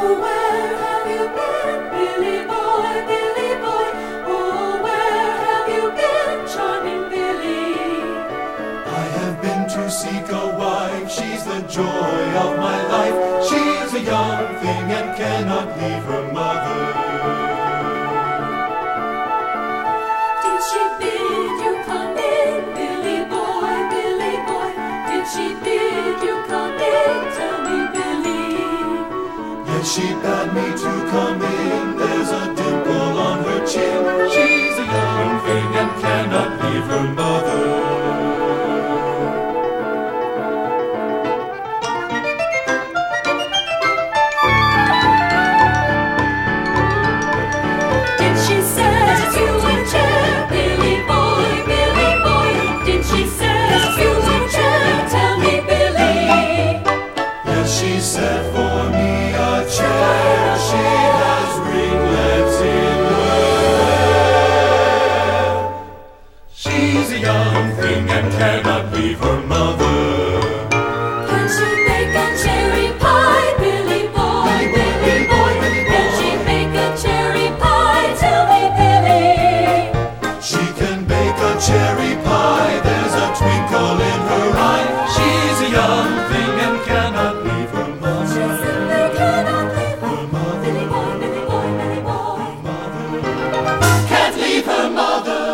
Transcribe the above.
where have you been, Billy boy, Billy boy? Oh, where have you been, charming Billy? I have been to seek a wife, she's the joy of my life. She is a young thing and cannot leave her mother. Did she bid you come in, Billy boy, Billy boy? Did she bid you come in, tell me, Billy? Yes, she bade me to come in, there's a dimple on her chin. She's a young thing and cannot leave her mother. Did she set you in chair, Billy boy, Billy boy? Did she set you in chair, tell me, Billy? Yes, she set for me a chair, she has ringlets in her hair. She's a young thing and cannot leave her mother. Can she make a cherry pie, Billy boy, Billy boy? Can she make a cherry pie, tell me, Billy? She can bake a cherry pie, there's a twinkle in her eye. She's a young thing and cannot leave her She mother. simply cannot leave her Billy boy, Billy boy, Billy boy. Can't leave her mother.